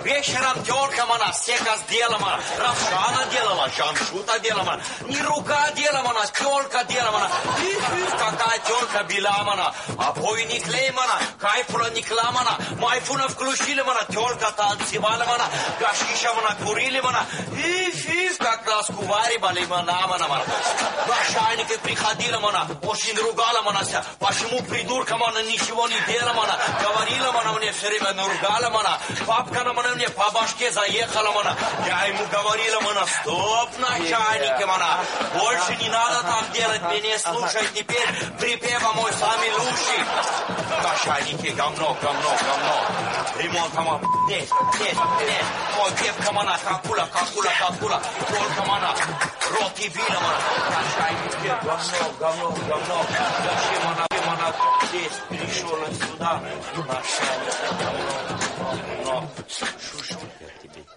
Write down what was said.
Вечером тёлка мана, стека сделала мана, Равшана делала, Жаншута делала мана, не рука делала мана, тёлка делала мана. Какая тёлка била мана, обойни клей мана, кайфула не кла мана, майфуна включили мана, тёлка танцевала мана, гашиша мана, курили мана. Как нас куваривали мана. Начальники приходила мана, очень ругала мана, почему придурка мана ничего не делала мана, говорила мана мне все время ругала мана, папка на мана мне по башке заехала мана, я ему говорила мана, стоп, начальники мана, больше не надо так делать, меня слушай теперь, припева мой самый лучший. Начальники, говно, ремонт мана, нет, мой певка мана, какула, только мана, рот и вина мана, начальники, говно, зачем мана здесь пришел сюда, начальник, говно, шушка тебе.